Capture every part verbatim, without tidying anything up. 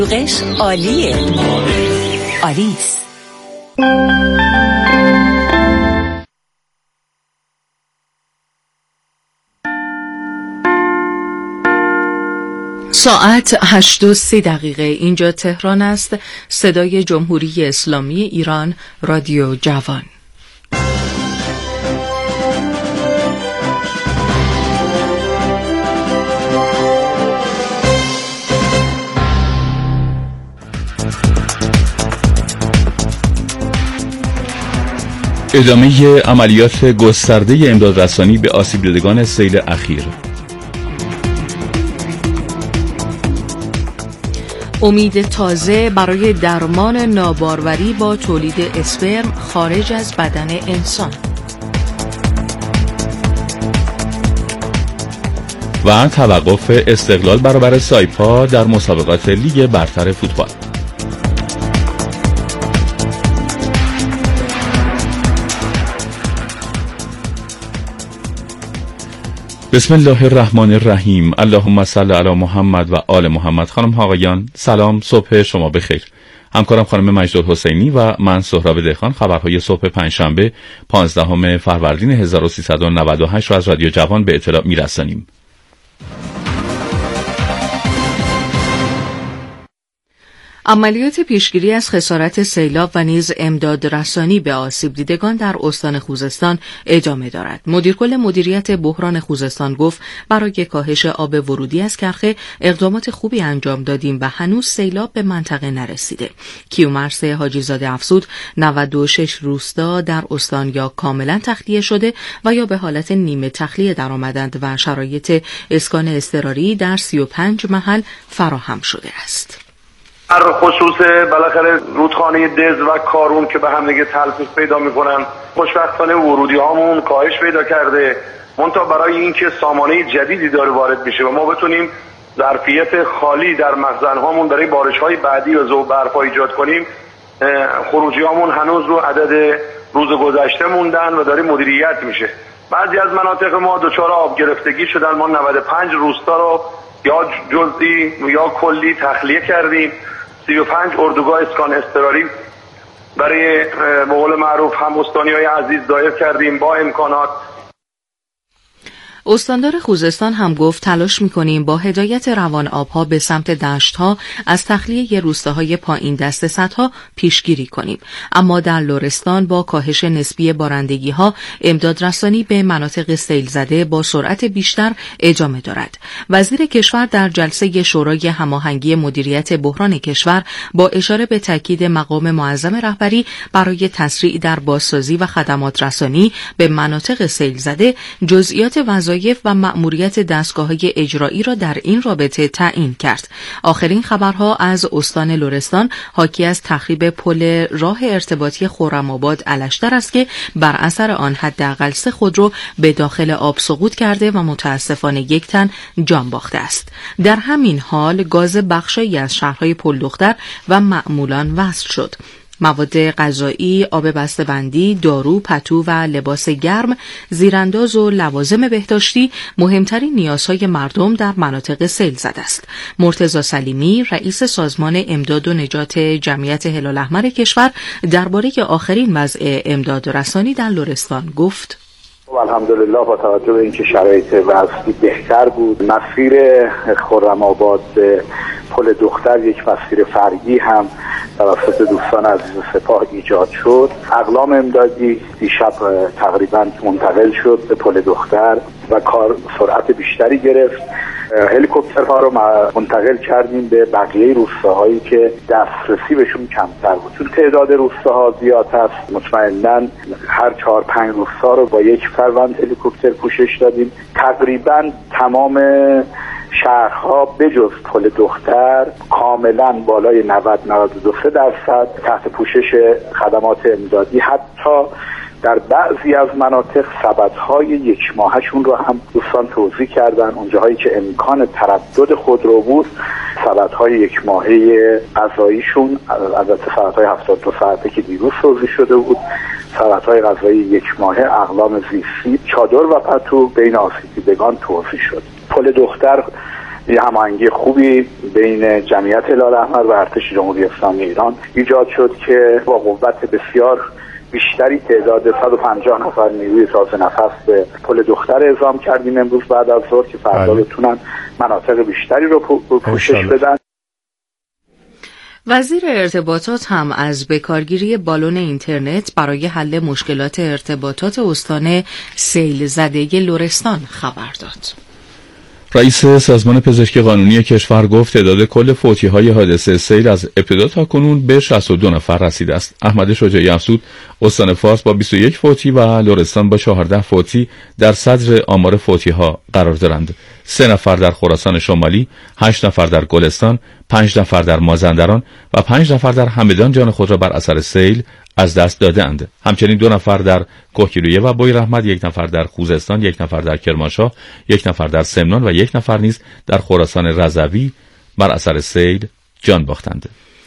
قش عالیه. آلیس. ساعت هشت و سی دقیقه. اینجا تهران است. صدای جمهوری اسلامی ایران، رادیو جوان. ادامه عملیات گسترده امدادرسانی به آسیب دیدگان سیل اخیر. امید تازه برای درمان ناباروری با تولید اسپرم خارج از بدن انسان. و توقف استقلال برابر سایپا در مسابقات لیگ برتر فوتبال. بسم الله الرحمن الرحیم. اللهم صل علی محمد و آل محمد. خانم ها آقایان، سلام، صبح شما بخیر. همکارم خانم مجدالحسینی و من سهراب دهقان خبرهای صبح پنجشنبه پانزدهم فروردین هزار و سیصد و نود و هشت را از رادیو جوان به اطلاع میرسانیم. عملیات پیشگیری از خسارت سیلاب و نیز امداد رسانی به آسیب دیدگان در استان خوزستان ادامه دارد. مدیرکل مدیریت بحران خوزستان گفت برای کاهش آب ورودی از کرخه اقدامات خوبی انجام دادیم و هنوز سیلاب به منطقه نرسیده. کیومرث حاجی زاده افزود نود و شش روستا در استان یا کاملا تخلیه شده و یا به حالت نیمه تخلیه درآمدند و شرایط اسکان اضطراری در سی و پنج محل فراهم شده است. در خصوص بالاخره رودخانه دز و کارون که به هم دیگه تلفیق پیدا میکنن، خوشبختانه ورودی هامون کاهش پیدا کرده. منتها برای اینکه سامانه جدیدی داره وارد میشه و ما بتونیم ظرفیت خالی در مخزن هامون برای بارش های بعدی و ذوب برفا ایجاد کنیم، خروجی هامون هنوز رو عدد روز گذشته موندن و داره مدیریت میشه. بعضی از مناطق ما دچار آب گرفتگی شدن. ما نود و پنج روستا رو یا جزئی یا کلی تخلیه کردیم. سی و پنج اردوگاه اسکان اضطراری برای به قول معروف هم استانی‌های عزیز دایر کردیم با امکانات. استاندار خوزستان هم گفت تلاش می‌کنیم با هدایت روان آبها به سمت دشت‌ها از تخلیه روستاهای پایین دست سدها پیشگیری کنیم. اما در لرستان با کاهش نسبی بارندگی‌ها امداد رسانی به مناطق سیل زده با سرعت بیشتر ادامه دارد. وزیر کشور در جلسه شورای هماهنگی مدیریت بحران کشور با اشاره به تاکید مقام معظم رهبری برای تسریع در بازسازی و خدمات رسانی به مناطق سیل زده جزئیات وظایف و مأموریت دستگاه‌های اجرایی را در این رابطه تعیین کرد. آخرین خبرها از استان لرستان حاکی از تخریب پل راه ارتباطی خرم‌آباد الشتر است که بر اثر آن حداقل سه خودرو به داخل آب سقوط کرده و متاسفانه یک تن جان باخته است. در همین حال گاز بخشی از شهرهای پل دختر و معمولان وصل شد. مواد غذایی، آب بسته‌بندی، دارو، پتو و لباس گرم، زیرانداز و لوازم بهداشتی مهمترین نیازهای مردم در مناطق سیل زده است. مرتضی سلیمی، رئیس سازمان امداد و نجات جمعیت هلال احمر کشور درباره آخرین وضع امداد رسانی در لرستان گفت: الحمدلله با توجه به اینکه شرایط وضعی بهتر بود، مسیر خرم‌آباد به پل دختر یک مسیر فرعی هم توسط دوستان عزیز سپاه ایجاد شد. اقلام امدادی دیشب تقریبا منتقل شد به پل دختر و کار سرعت بیشتری گرفت. هلیکوپترها رو منتقل کردیم به بقیه روستاهایی که دسترسی بهشون کمتر بود. چون تعداد روستاها زیاد هست، مطمئناً هر چهار پنج روستا رو با یک فروند هلیکوپتر پوشش دادیم. تقریباً تمام شهرها بجز پل دختر کاملا بالای نود نود و دو درصد تحت پوشش خدمات امدادی. حتی در بعضی از مناطق سبدهای یک ماهشون رو هم دوستان توضیح کردن. اونجاهایی که امکان تردد خودرو بود، سبدهای یک ماهه غذاییشون، البته سبدهای هفتاد و دو ساعته که دیروز توضیح شده بود، سبدهای غذایی یک ماهه، اقلام زیستی، چادر و پتو بین آسیب دیدگان توضیح شد. پل دختر یه هماهنگی خوبی بین جمعیت هلال احمر و ارتش جمهوری اسلامی ایران ایجاد شد که با قوت بسیار بیشتری تعداد صد و پنجاه نفر نیروی ساز نفس به پل دختر اعزام کردیم امروز بعد از ظهر که فردا بتونن مناطق بیشتری رو پوشش بدن. وزیر ارتباطات هم از بکارگیری بالون اینترنت برای حل مشکلات ارتباطات استان سیل زده لرستان خبر داد. رئیس سازمان پزشکی قانونی کشور گفت تعداد کل فوتی‌های حادثه سیل از ابتدا تا کنون به شصت و دو نفر رسیده است. احمد شجاعی افزود استان فارس با بیست و یک فوتی و لرستان با چهارده فوتی در صدر آمار فوتی‌ها قرار دارند. سه نفر در خراسان شمالی، هشت نفر در گلستان، پنج نفر در مازندران و پنج نفر در همدان جان خود را بر اثر سیل از دست دادند. همچنین دو نفر در کوهگیلویه و بویراحمد، یک نفر در خوزستان، یک نفر در کرمانشاه، یک نفر در سمنان و یک نفر نیز در خراسان رضوی بر اثر سیل جان باختند.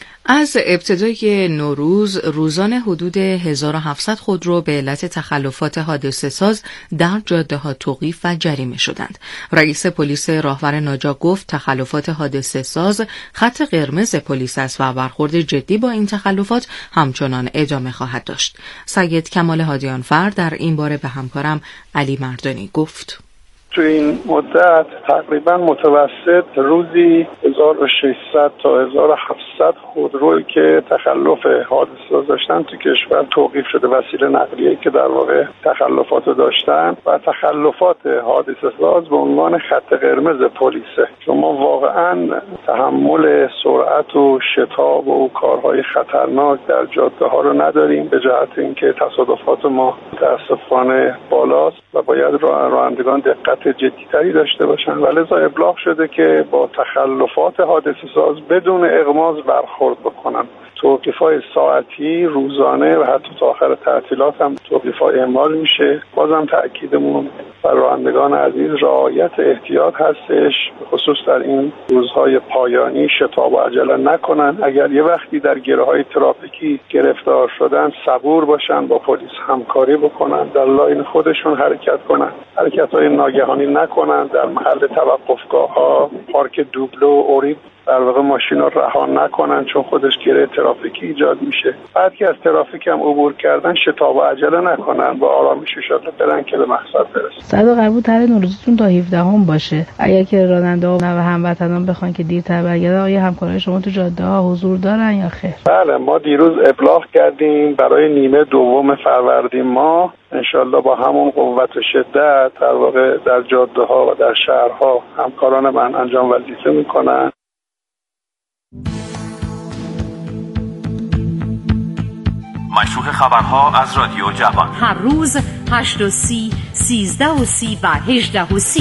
از ابتدای نوروز روزان حدود هزار و هفتصد خودرو به علت تخلفات حادثه ساز در جاده‌ها توقیف و جریمه شدند. رئیس پلیس راهور ناجا گفت تخلفات حادثه ساز خط قرمز پلیس است و برخورد جدی با این تخلفات همچنان ادامه خواهد داشت. سید کمال هادیانفر در این باره به همکارم علی مردانی گفت: تو این مدت تقریبا متوسط روزی هزار و ششصد تا هزار و هفتصد خودرویی که تخلف حادثه داشتن تو کشور توقیف شده، وسیله نقلیه‌ای که در واقع تخلفات داشتن و تخلفات حادثه ساز به عنوان خط قرمز پلیسه. شما واقعا تحمل سرعت و شتاب و کارهای خطرناک در جاده ها رو نداریم، به جهت اینکه تصادفات ما متاسفانه بالاست و باید رانندگان دقت جدی‌تری داشته باشن و لذا ابلاغ شده که با تخلفات حادثه ساز بدون اغماض برخورد بکنن. توقیف‌های ساعتی، روزانه و حتی تا آخر تعطیلات هم توقیف‌های اعمال میشه. بازم تأکیدمون بر رانندگان عزیز رعایت احتیاط هستش، خصوص در این روزهای پایانی شتاب و عجله نکنن. اگر یه وقتی در گره‌های ترافیکی گرفتار شدن صبور باشن، با پلیس همکاری بکنن، در لاین خودشون حرکت کنن، حرکت‌های ناگهانی نکنن، در محل توقفگاه‌ها پارک دوبلو و اوریب در واقع ماشینا رها نکنن چون خودش گره ترافیکی ایجاد میشه. بعد که از ترافیک هم عبور کردن شتاب و عجله نکنن، با آرامش انشالله برن که به مقصد برسن. صد قرار بود طرح نوروزتون تا هفدهم باشه. اگر که راننده و هموطنان بخوان که دیرتر برگردن، آیا همکارای شما تو جاده ها حضور دارن یا خیر؟ بله، ما دیروز ابلاغ کردیم برای نیمه دوم فروردین ماه انشالله با همون قوت و شدت در واقع در جاده ها و در شهرها همکاران من انجام وظیفه میکنن. مشروع خبرها از رادیو جوان، هر روز هشت و سی، سیزده و سی و هجده و سی.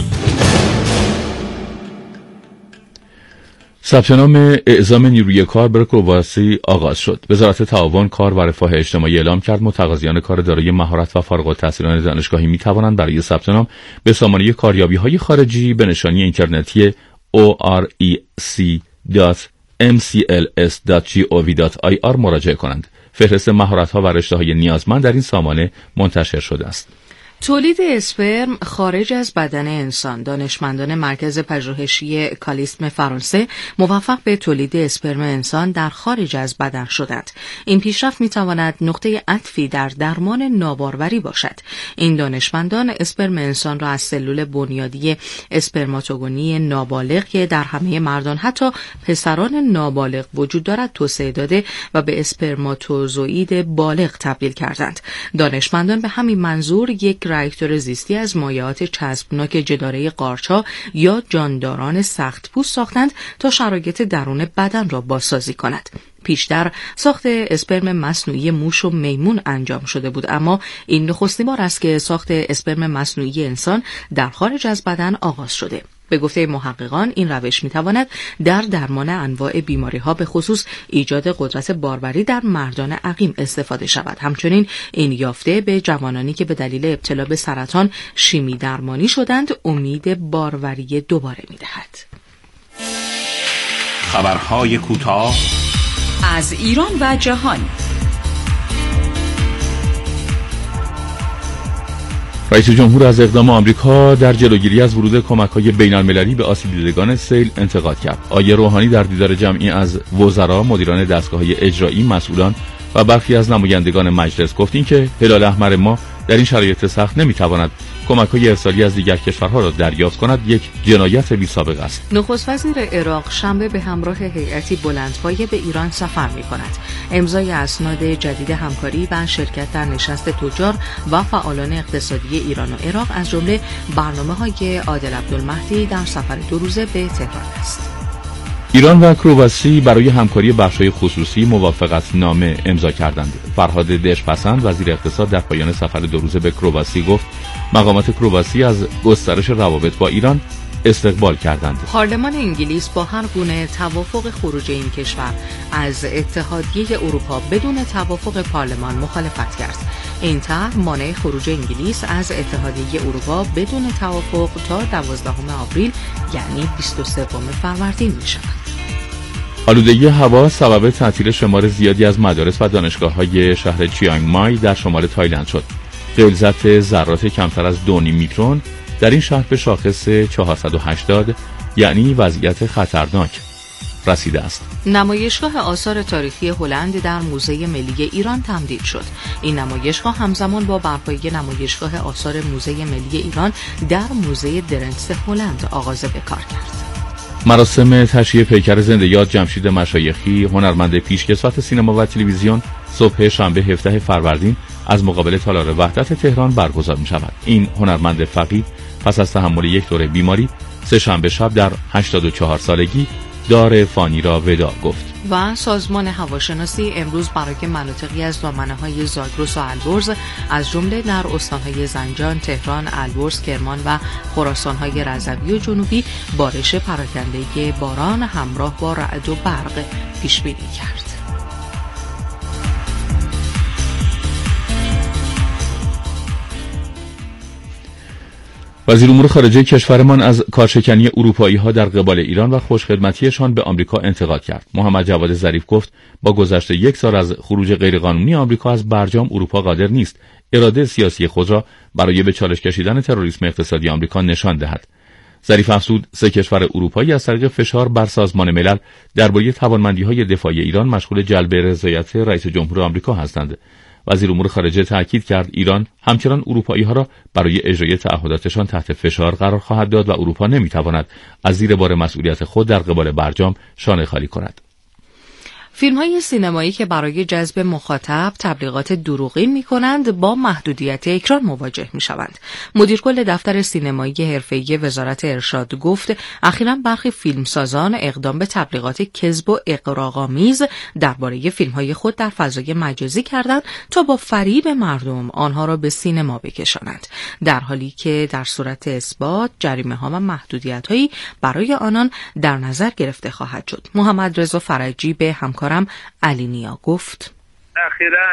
ثبت نام اعزام نیروی کار برای کرواسی آغاز شد. وزارت تعاون، کار و رفاه اجتماعی اعلام کرد متقاضیان کار دارای مهارت و فارغ التحصیلان دانشگاهی می توانند برای ثبت نام به سامانه کاریابی‌های خارجی به نشانی اینترنتی او آر ای سی دات ام سی ال اس دات جی او وی دات آی آر مراجعه کنند. فهرست مهارت‌ها و رشته‌های نیازمند در این سامانه منتشر شده است. تولید اسپرم خارج از بدن انسان. دانشمندان مرکز پژوهشی کالیسم فرانسه موفق به تولید اسپرم انسان در خارج از بدن شدند. این پیشرفت می‌تواند نقطه عطفی در درمان ناباروری باشد. این دانشمندان اسپرم انسان را از سلول بنیادی اسپرماتوگونی نابالغ که در همه مردان حتی پسران نابالغ وجود دارد توسعه داده و به اسپرماتوزوئید بالغ تبدیل کردند. دانشمندان به همین منظور یک راکتور زیستی از مایعات چسبناک جداره قارچ‌ها یا جانداران سخت پوست ساختند تا شرایط درون بدن را بازسازی کند. پیشتر ساخت اسپرم مصنوعی موش و میمون انجام شده بود، اما این نخستین بار است که ساخت اسپرم مصنوعی انسان در خارج از بدن آغاز شده. به گفته محققان این روش میتواند در درمان انواع بیماری‌ها به خصوص ایجاد قدرت باروری در مردان عقیم استفاده شود. همچنین این یافته به جوانانی که به دلیل ابتلا به سرطان شیمی درمانی شدند امید باروری دوباره میدهد. خبرهای کوتاه از ایران و جهان. رئیس جمهور از اقدام آمریکا در جلوگیری از ورود کمک‌های بین‌المللی به آسیب دیدگان سیل انتقاد کرد. آقای روحانی در دیدار جمعی از وزرا، مدیران دستگاه‌های اجرایی، مسئولان و برخی از نمایندگان مجلس گفت اینکه هلال احمر ما در این شرایط سخت نمی‌تواند کمک‌های ارسالی از دیگر کشورها را دریافت کند یک جنایت بی‌سابقه است. نخست وزیر عراق شنبه به همراه هیئتی بلندپایه به ایران سفر می‌کند. امضای اسناد جدید همکاری و شرکت در نشست تجار و فعالان اقتصادی ایران و عراق از جمله برنامه‌های عادل عبدالمهدی در سفر دو روزه به تهران است. ایران و کرواسی برای همکاری بخش‌های خصوصی موافقتنامه امضا کردند. فرهاد دژپسند وزیر اقتصاد در پایان سفر دو روزه به کرواسی گفت مقامات کرواسی از گسترش روابط با ایران استقبال کردند. پارلمان انگلیس با هر گونه توافق خروج این کشور از اتحادیه اروپا بدون توافق پارلمان مخالفت کرد. این طرح مانع خروج انگلیس از اتحادیه اروپا بدون توافق تا دوازدهم آوریل یعنی بیست و سوم فروردین می شود. آلودگی هوا سبب تعطیل شمار زیادی از مدارس و دانشگاه‌های شهر چیانگ مای در شمال تایلند شد. غلظت ذرات کمتر از دو میکرون در این شهر به شاخص چهارصد و هشتاد یعنی وضعیت خطرناک رسیده است. نمایشگاه آثار تاریخی هلند در موزه ملی ایران تمدید شد. این نمایشگاه همزمان با برپایی نمایشگاه آثار موزه ملی ایران در موزه درنتس هلند آغاز به کار کرد. مراسم تشییع پیکر زنده یاد جمشید مشایخی، هنرمند پیشکسوت سینما و تلویزیون، صبح شنبه هفدهم فروردین از مقابل تالار وحدت تهران برگزار می شود. این هنرمند فقید پس از تحمل یک دوره بیماری سه شنبه شب در هشتاد و چهار سالگی دار فانی را وداع گفت. و سازمان هواشناسی امروز برای مناطقی از دامنه‌های زاگرس و البرز از جمله در استان‌های زنجان، تهران، البرز، کرمان و خراسان‌های رضوی و جنوبی بارش پراکنده باران همراه با رعد و برق پیش بینی کرد. وزیر امور خارجه کشورمان از کارشکنی اروپایی‌ها در قبال ایران و خوشخدمتیشان به آمریکا انتقاد کرد. محمد جواد ظریف گفت با گذشت یک سال از خروج غیرقانونی آمریکا از برجام اروپا قادر نیست اراده سیاسی خود را برای به چالش کشیدن تروریسم اقتصادی آمریکا نشان دهد. ظریف افزود سه کشور اروپایی از طریق فشار بر سازمان ملل درباره توانمندی‌های دفاعی ایران مشغول جلب رضایت رئیس جمهور آمریکا هستند. وزیر امور خارجه تاکید کرد ایران همچنان اروپایی‌ها را برای اجرای تعهداتشان تحت فشار قرار خواهد داد و اروپا نمی‌تواند از زیر بار مسئولیت خود در قبال برجام شانه خالی کند. فیلم‌های سینمایی که برای جذب مخاطب تبلیغات دروغین می‌کنند با محدودیت اکران مواجه می‌شوند. مدیرکل دفتر سینمایی حرفه‌ای وزارت ارشاد گفت اخیراً برخی فیلمسازان اقدام به تبلیغات کذب و اغراق‌آمیز درباره فیلم‌های خود در فضای مجازی کردند تا با فریب مردم آنها را به سینما بکشانند، در حالی که در صورت اثبات جریمه‌ها و محدودیت‌هایی برای آنان در نظر گرفته خواهد شد. محمد رضا فرجی به همکار علی نیا گفت اخیراً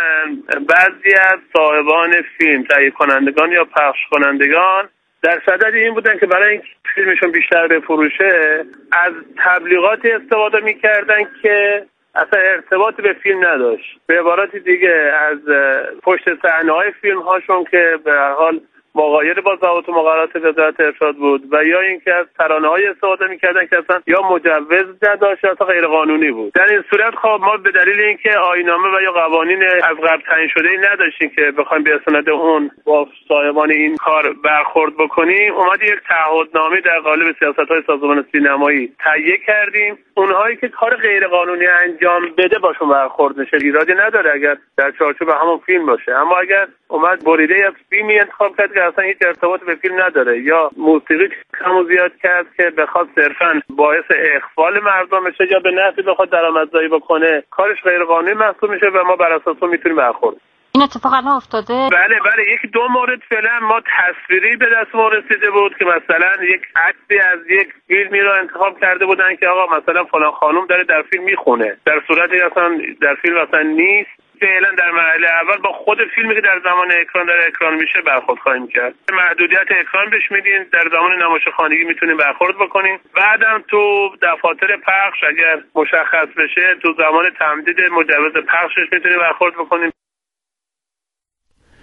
بعضی از صاحبان فیلم، تهیه کنندگان یا پخش کنندگان در صدد این بودن که برای اینکه فیلمشون بیشتر بفروشه از تبلیغاتی استفاده می‌کردن که اصلا ارتباطی به فیلم نداشت. به عبارت دیگه از پشت صحنه‌های فیلم‌هاشون که به هر حال مغایر با ضوابط و مقررات وزارت ارشاد بود و یا اینکه از ترانه‌های استفاده می‌کردن که اصلا یا مجوز نداشت یا غیر قانونی بود. در این صورت خب ما به دلیل اینکه آیین‌نامه و یا قوانین از قبل تعیین شده‌ای نداشتیم که بخوایم به اسناد اون با صاحبان این کار برخورد بکنیم، اومد یک تعهدنامه در قالب سیاست‌های سازمان سینمایی تهیه کردیم. اونهایی که کار غیر قانونی انجام بده باشون برخورد میشه. ایرادی نداره اگر در چارچوب همون فیلم باشه، اما اگر اومد بریده از فیلمی انتخاب کرد که اصلا هیچ ارتباط به فیلم نداره یا موسیقی کم و زیاد کرد که بخواد صرفاً باعث اخفال مردم بشه یا به نحوی بخواد درآمدزایی بکنه، کارش غیر قانونی محسوب میشه و ما بر اساس اون میتونیم برخورد. این اتفاق الان افتاده؟ بله بله یکی دو مورد فعلا ما تصویری به دست ما رسیده بود که مثلا یک عکسی از یک فیلمی رو انتخاب کرده بودن که آقا مثلا فلان خانم داره در فیلم میخونه، در صورتی اصلا در فیلم اصلا نیست. فعلا در مرحله اول با خود فیلمی که در زمان اکران داره اکران میشه برخورد خواهیم کرد. محدودیت اکران بهش میدین، در زمان نمایش خانگی میتونیم برخورد بکنیم. بعدم تو دفاتر پخش اگر مشخص بشه تو زمان تمدید مجوز پخشش میتونیم برخورد بکنیم.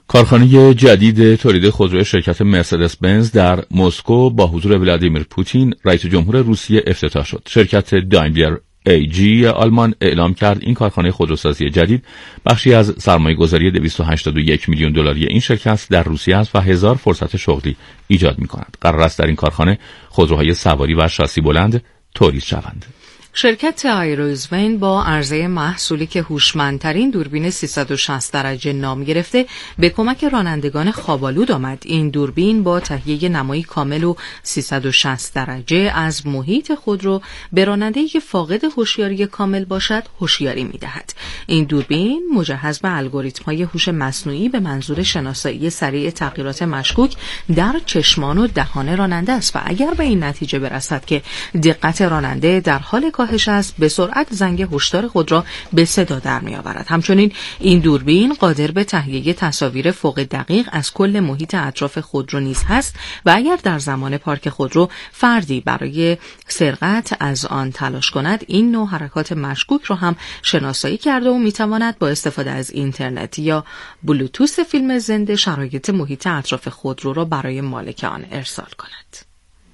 کارخانه جدید تولید خودرو شرکت مرسدس بنز در مسکو با حضور ولادیمیر پوتین رئیس جمهور روسیه افتتاح شد. شرکت دایملر ای جی آلمان اعلام کرد این کارخانه خودروسازی جدید بخشی از سرمایه‌گذاری دویست و هشتاد و یک میلیون دلاری این شرکت در روسیه است و هزار فرصت شغلی ایجاد می‌کند. قرار است در این کارخانه خودروهای سواری و شاسی بلند تولید شوند. شرکت آیروزوین با عرضه محصولی که هوشمندترین دوربین سیصد و شصت درجه نام گرفته به کمک رانندگان خواب‌آلود آمد. این دوربین با تهیه نمایی کامل و سیصد و شصت درجه از محیط خودرو به راننده‌ای که فاقد هوشیاری کامل باشد هوشیاری می‌دهد. این دوربین مجهز به الگوریتم‌های هوش مصنوعی به منظور شناسایی سریع تغییرات مشکوک در چشمان و دهان راننده است و اگر به این نتیجه برسد که دقت راننده در حال کاهش است، به سرعت زنگ هشدار خود را به صدا در می آورد. همچنین این دوربین قادر به تهیه تصاویر فوق دقیق از کل محیط اطراف خودرو نیز هست و اگر در زمان پارک خودرو فردی برای سرقت از آن تلاش کند، این نوع حرکات مشکوک را هم شناسایی کرده و می تواند با استفاده از اینترنت یا بلوتوث فیلم زنده شرایط محیط اطراف خودرو را برای مالک آن ارسال کند.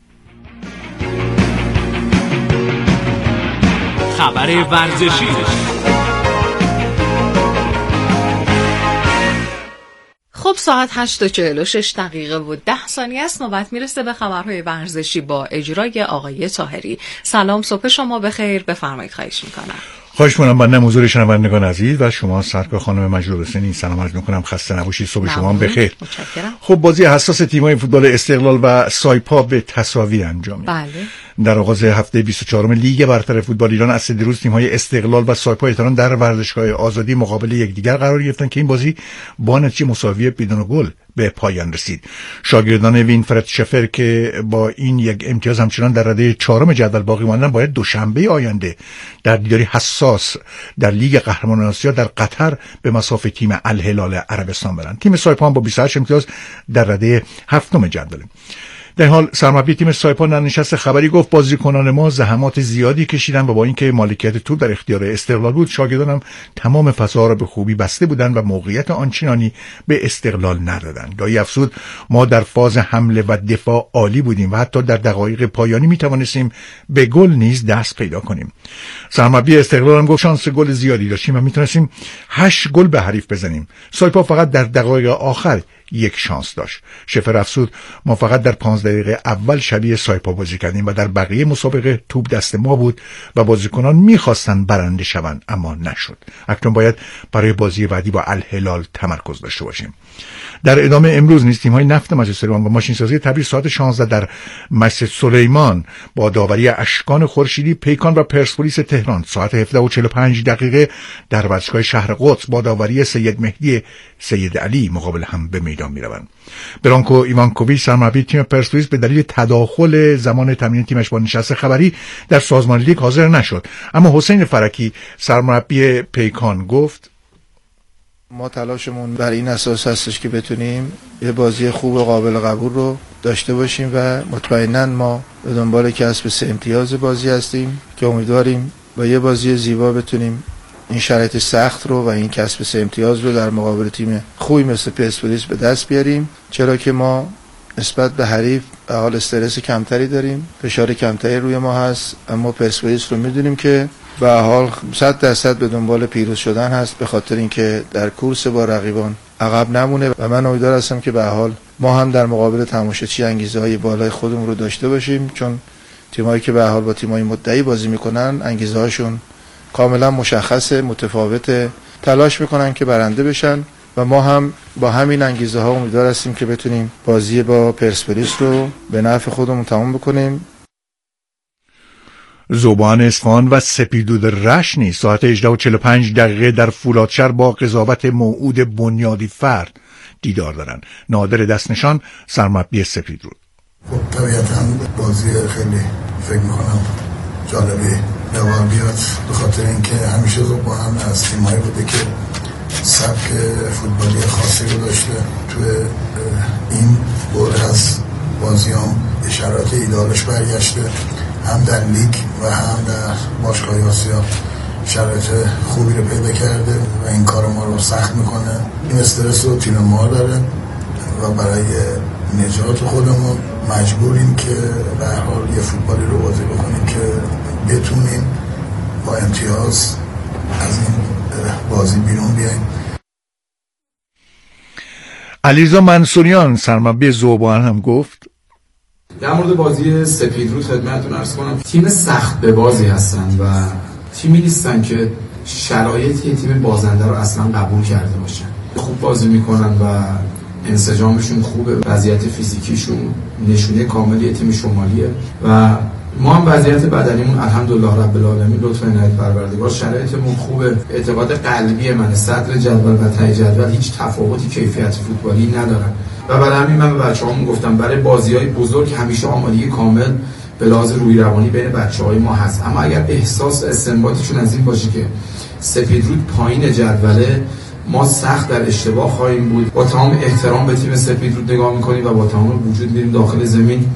خبر ورزشی. خب ساعت هشت و چهل و شش دقیقه و ده ثانیه است. نوبت میرسه به خبرهای ورزشی با اجرای آقای طاهری. سلام، صبح شما بخیر. بفرمایید. خواهش میکنم. خواهش می‌کنم. بنده حضور شنوندگان عزیز و شما سرکار خانم مجروح حسینی سلام عرض می‌کنم. خسته نباشید. صبح شما بخیر. متشکرم. خب بازی حساس تیم‌های فوتبال استقلال و سایپا به تساوی انجامید. بله. در آغاز هفته بیست و چهارم لیگ برتر فوتبال ایران از سه روز تیم‌های استقلال و سایپا تهران در ورزشگاه آزادی مقابل یکدیگر قرار گرفتند که این بازی با نتیجه مساوی بدون گل به پایان رسید. شاگردان وینفرد شفر که با این یک امتیاز همچنان در رده چهارم جدول باقی ماندن باید دوشنبه آینده در دیداری حساس در لیگ قهرمانان آسیا در قطر به مصاف تیم الهلال عربستان برند. تیم سایپا با بیست و هشت امتیاز در رده هفتم جدول. در حال سرمربی تیم سایپا در نشست خبری گفت بازیکنان ما زحمات زیادی کشیدن و با اینکه مالکیت توپ در اختیار استقلال بود، شاگردان هم تمام فضاها را به خوبی بسته بودند و موقعیت آنچنانی به استقلال ندادند. دایی افزود ما در فاز حمله و دفاع عالی بودیم و حتی در دقایق پایانی می توانستیم به گل نیز دست پیدا کنیم. سرمربی استقلال هم گفت شانس گل زیادی داشتیم و میتونستیم هشت گل به حریف بزنیم. سایپا فقط در دقایق آخر یک شانس داشت. شفر افسود ما فقط در پانزده دقیقه اول شبیه سایپا بازی کردیم و در بقیه مسابقه توپ دست ما بود و بازیکنان میخواستن برنده شوند اما نشد. اکنون باید برای بازی بعدی با الهلال تمرکز داشته باشیم. در ادامه امروز نیز تیم‌های نفت مجلس‌روان و ماشینسازی تبریز ساعت شانزده در مسجد سلیمان با داوری اشکان خورشیدی پیکان و پرسپولیس تهران، ساعت هفده و چهل و پنج دقیقه در ورزشگاه شهر قدس با داوری سید مهدی سید علی مقابل هم به میدان میروند. برانکو ایوانکوویچ سرمربی تیم پرسپولیس به دلیل تداخل زمان تمرین تیمش با نشست خبری در سازمان لیگ حاضر نشد، اما حسین فرکی سرمربی پیکان گفت ما تلاشمون بر این اساس هستش که بتونیم یه بازی خوب و قابل قبول رو داشته باشیم و مطمئناً ما به دنبال کسب سه امتیاز بازی هستیم که امیدواریم با یه بازی زیبا بتونیم این شرایط سخت رو و این کسب سه امتیاز رو در مقابل تیم خوبی مثل پرسپولیس به دست بیاریم، چرا که ما نسبت به حریف به حال استرس کمتری داریم، فشار کمتری روی ما هست، اما پرسپولیس رو میدونیم که به حال صد درصد به دنبال پیروز شدن هست، به خاطر اینکه در کورس با رقیبان عقب نمونه و من امیدوار هستم که به حال ما هم در مقابل تماشاچی انگیزه‌های بالای خودمون رو داشته باشیم، چون تیمایی که به حال با تیمای مدعی بازی میکنن انگیزه‌هاشون کاملا مشخصه، متفاوته، تلاش میکنن که برنده بشن و ما هم با همین انگیزه ها امیدوار هستیم که بتونیم بازی با پرسپولیس رو به نفع خودمون تمام بکنیم. ذوبان اصفهان و سپیدود رشت نیز ساعت هجده و چهل و پنج دقیقه در فولادشهر با قضاوت موعود بنیادی فرد دیدار دارند. نادر دستنشان سرمربی سپیدرود. خب طبیعتاً بازی خیلی فکر میکنم جالبی نوار بیاد، به خاطر اینکه همیشه ذوبان از تیمایی بوده که سبک فوتبالی خاصی رو داشته. توی این بور از بازیام اشارات ایدالش برگشته، هم در لیگ و هم در باشگاه آسیا شرایط خوبی رو پیدا کرده و این کار ما رو سخت میکنه. این استرس رو تیم ما داره و برای نجات خودمون مجبوریم که به هر حال یه فوتبالی رو بازی بکنیم که بتونیم با امتیاز از این بازی بیرون بیاییم. علیرضا منصوریان سرمربی ذوبان هم گفت در مورد بازی سپیدرود خدمتتون عرض کنم تیم سخت به بازی هستن و تیمی نیستن که شرایط یه تیم بازنده رو اصلا قبول کرده باشن. خوب بازی میکنن و انسجامشون خوبه، وضعیت فیزیکیشون نشونه کاملی تیم شمالیه و ما هم وضعیت بدنیمون الحمدلله رب العالمین لطف عنایت پروردگار شرایطمون خوبه. اعتقاد قلبی من صدر جدول و ته جدول هیچ تفاوتی کیفیت فوتبالی ندارن و برای همین من به بچه‌هامون گفتم برای بازی‌های بزرگ همیشه آمادگی کامل به لحاظ روحی روانی بین بچه‌های ما هست، اما اگر احساس استنباطشون از این باشه که سپیدرود پایین جدوله ما سخت در اشتباه خواهیم بود. با تمام احترام به تیم سپیدرود نگاه می‌کنیم و با تمام وجود میریم داخل زمین.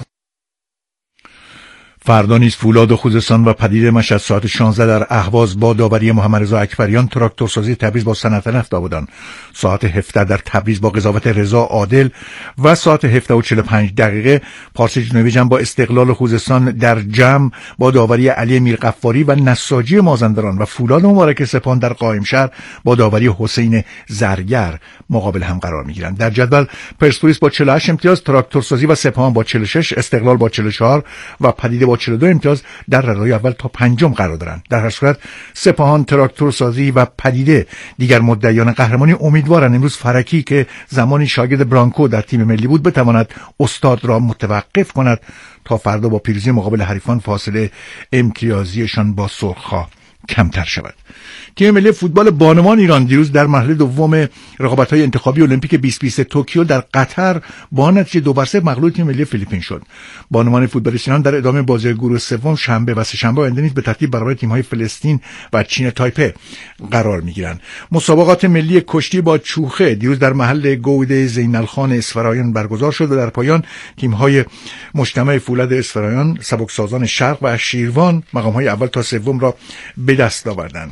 فردا نیز فولاد و خوزستان و پدید مشهد ساعت شانزده در اهواز با داوری محمد رضا اکبریان، تراکتورسازی تبریز با صنعت نفت آبادان، ساعت هفده در تبریز با قضاوت رضا عادل و ساعت هفده و چهل و پنج دقیقه پارس جنوبی جمع با استقلال خوزستان در جمع با داوری علی میرغفاری و نساجی مازندران و فولاد مبارک سپاهان در قائمشهر با داوری حسین زرگر مقابل هم قرار میگیرند. در جدول پرسپولیس با چهل و هشت امتیاز، تراکتورسازی و سپاهان با چهل و شش، استقلال با چهل و چهار و پدیده با چهل و دو امتیاز در ردای اول تا پنجم قرار دارند. در هر صورت سپاهان، تراکتورسازی و پدیده دیگر مدعیان قهرمانی امیدوارند امروز فرکی که زمانی شاگرد برانکو در تیم ملی بود بتواند استاد را متوقف کند تا فردا با پیروزی مقابل حریفان فاصله امتیازیشان با سرخ‌ها کمتر شود. تیم ملی فوتبال بانوان ایران دیروز در مرحله دوم رقابت‌های انتخابی المپیک بیست بیست توکیو در قطر با نتیجه دو بر صفر مغلوب تیم ملی فیلیپین شد. بانوان فوتبالیست ایران در ادامه بازی گروه سوم شنبه و سه‌شنبه آینده نیز به ترتیب برابر تیم‌های فلسطین و چین تایپه قرار می‌گیرند. مسابقات ملی کشتی با چوخه دیروز در محل گود زینالخان اصفهان برگزار شد و در پایان تیم‌های مجتمع فولاد اصفهان، سبکسازان شرق و شیروان مقام‌های اول تا سوم را به دست آوردند.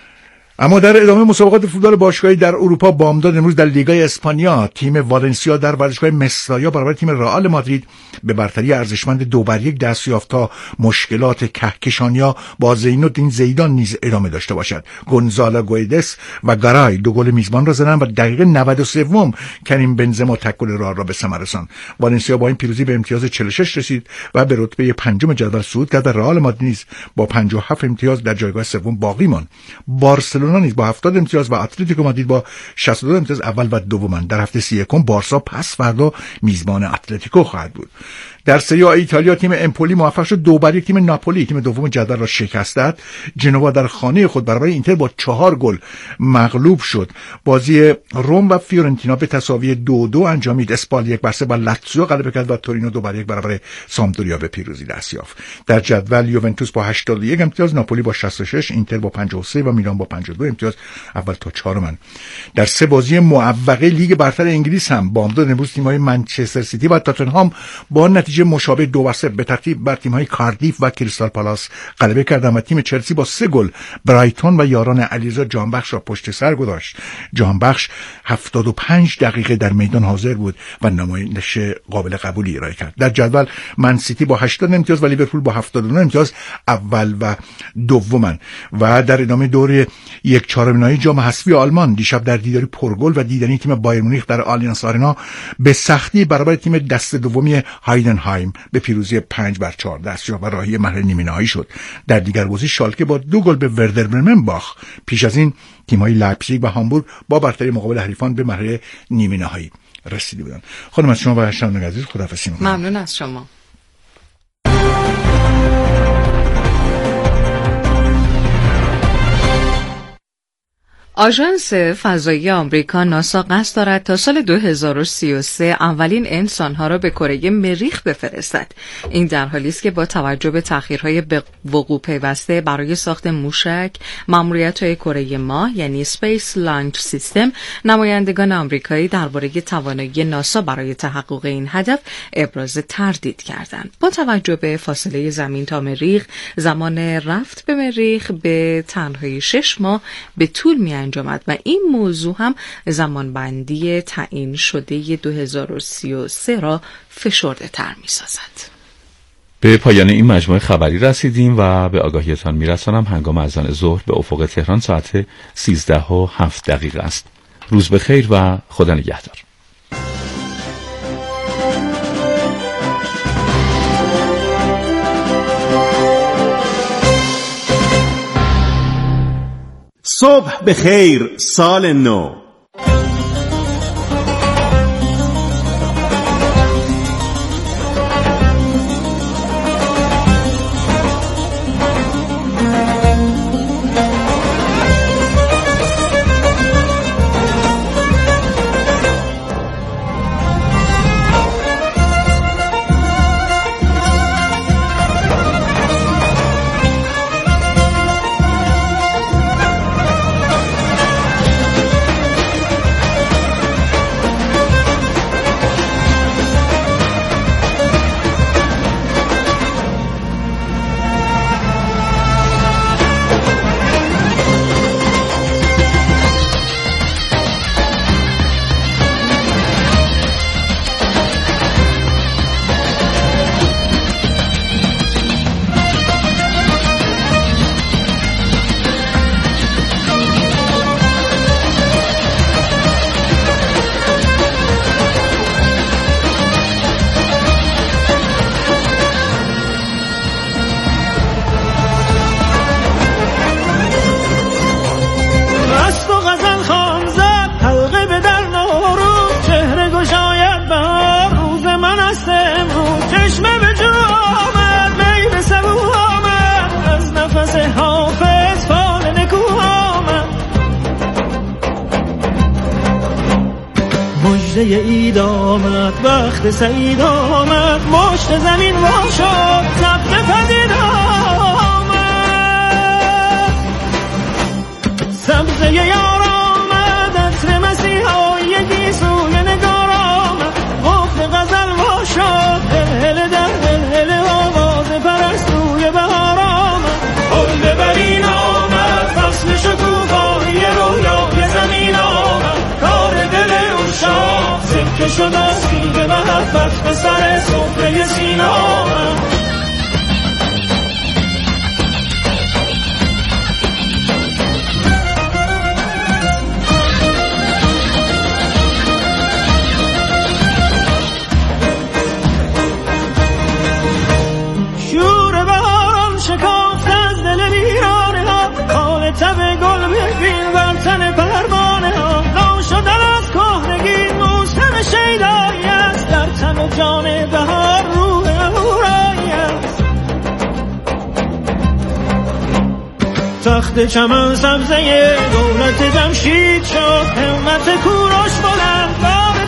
اما در ادامه مسابقات فوتبال باشگاهی در اروپا بامداد امروز در لیگای اسپانیا تیم والنسیا در ورزشگاه مستایا برابر تیم رئال مادرید به برتری ارزشمند دو بر یک دست یافت تا مشکلات کهکشانیا با زینالدین زیدان نیز ادامه داشته باشد. گونزالا گویدس و گارای دو گل میزبان را زدند و دقیقه نود و سه کریم بنزما تک گل رئال را به ثمر رساند. والنسیا با این پیروزی به امتیاز چهل و شش رسید و به رتبه پنجم جدول صعود کرد. رئال مادرید نیز با پنجاه و هفت امتیاز در جایگاه سوم باقی ماند. بارسلونا نیز با هفتاد امتیاز و اتلتیکو مادرید با شصت و دو امتیاز اول و دومند. در هفته سی و یک بارسا پس فردا میزبان اتلتیکو خواهد بود. در سری آ ایتالیا تیم امپولی موفق شد دو بر یک تیم ناپولی تیم دوم جدول را شکست داد. جنوا در خانه خود برابر اینتر با چهار گل مغلوب شد. بازی روم و فیورنتینا به تساوی دو دو انجامید. اسپال یک بر سه با لاتزیو غلبه کرد و تورینو دو بر یک برابر سامدوریا به پیروزی دست یافت. در جدول یوونتوس با هشتاد و یک امتیاز، ناپولی با شصت و شش، اینتر با پنجاه و سه و میلان با پنجاه و دو امتیاز اول تا چهارم. در سه بازی معوقه لیگ برتر انگلیس هم بامداد امروز تیم‌های منچستر سیتی و تاتنهام با نتیجه مشابه دو بر سه به ترتیب بر تیم‌های کاردیف و کریستال پالاس غلبه کردند و تیم چلسی با سه گل برایتون و یاران علیرضا جانبخش را پشت سر گذاشت. جانبخش هفتاد و پنج دقیقه در میدان حاضر بود و نمایش قابل قبولی ارائه کرد. در جدول من سیتی با هشتاد امتیاز و لیورپول با هفتاد و نه امتیاز اول و دومن. و در ادامه دور یک چهارم نهایی جام حذفی آلمان دیشب در دیداری پرگل و دیدنی تیم بایر مونیخ در آلیانس آرنا به سختی برابر تیم دست دومی هایدنهایم به پیروزی پنج بر چهار دست یافت و راهی مرحله نیمه نهایی شد. در دیگر بازی شالکه با دو گل به وردر برمن باخت. پیش از این تیم‌های لایپزیگ و هامبورگ با برتری مقابل حریفان به مرحله نیمه نهایی رسیده بودند. خانم از شما و شنوندگان عزیز خداحافظی می‌کنم. ممنون از شما. آژانس فضایی آمریکا ناسا قصد دارد تا سال دو هزار و سی و سه اولین انسانها را به کره مریخ بفرستد. این در حالی است که با توجه به تأخیرهای به وقوع پیوسته برای ساخت موشک، ماموریت‌های کره ماه یعنی اسپیس لانچ سیستم، نمایندگان آمریکایی درباره توانایی ناسا برای تحقق این هدف ابراز تردید کردند. با توجه به فاصله زمین تا مریخ، زمان رفت به مریخ به تنهایی شش ماه به طول می انجامد و این موضوع هم زمانبندی تعیین شده دو هزار و سی و سه را فشرده تر می سازد. به پایان این مجموعه خبری رسیدیم و به آگاهیتان می رسانم هنگام اذان ظهر به افق تهران ساعت سیزده و هفت دقیقه است. روز بخیر و خدا نگهدار. صبح بخیر، سال نو. اید آمد، وقت سعید آمد، مشت زمین وا شد، سبز پدید آمد، سبزه یار آمد، عطر مسیحایی گیسوی نگار آمد، وقت غزل وا شد، هل در هل آواز پرستوی بهار آمد، گل برین آمد، فصل شکوفایی رویای زمین آمد، کار دل اون شاد که شد از سیب محبت به سر سفره سینه آمد. شور بهاران شکافت از دل ویرانه ها، حال تب گل ببین بر تن پروانه ها، نو شدن از کهنگی موسم شیدایی است، در تن جان بهار روح هورایی است، تخت چمن سبزه دولت جمشید شد، همت کوروش بلند بار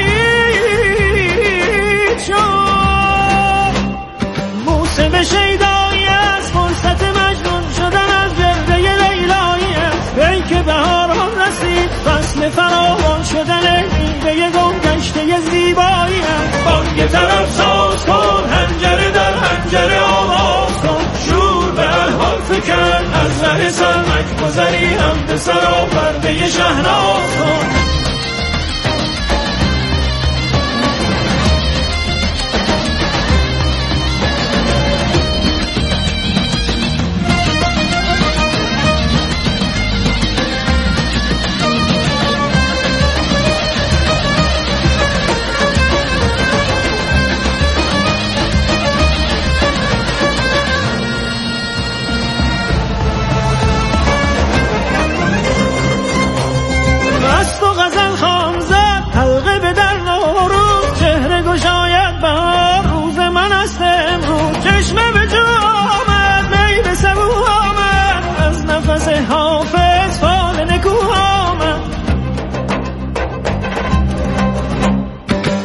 دگرید شد، موسم شیدایی است، فرصت مجنون شدن از گرده لیلایی است، ای که بهار هم رسید، فصل فراوان شدن میوه گم گشته زیبایی است، بانگ طرف ساز کن، هنجره در هنجره آواز کن، شور به الحال فکن، از ره سرمک گذری هم به سرا پرده شهناز کن.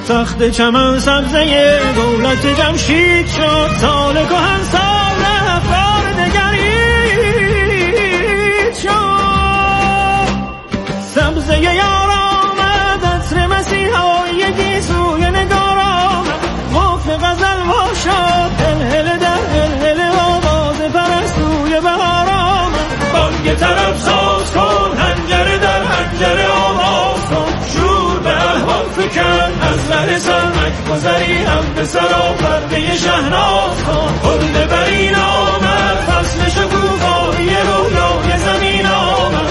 تخت چمن سبزه دولت جمشید شد، سال کهن سال افکار دگرید شد. سبزه یار آمد عطر مسیحای گیسوی نگار آمد، قفل غزل وا شد، هلهله در هلهله آواز پرستوی بهار آمد. بانگ طرب ساز کن، هنجره در هنجره آواز کن، شور به احوال فکن، از لحن سرمک گذری هم به سرا پرده شهناز کن. خلد برین آمد فصل شکوفایی رویا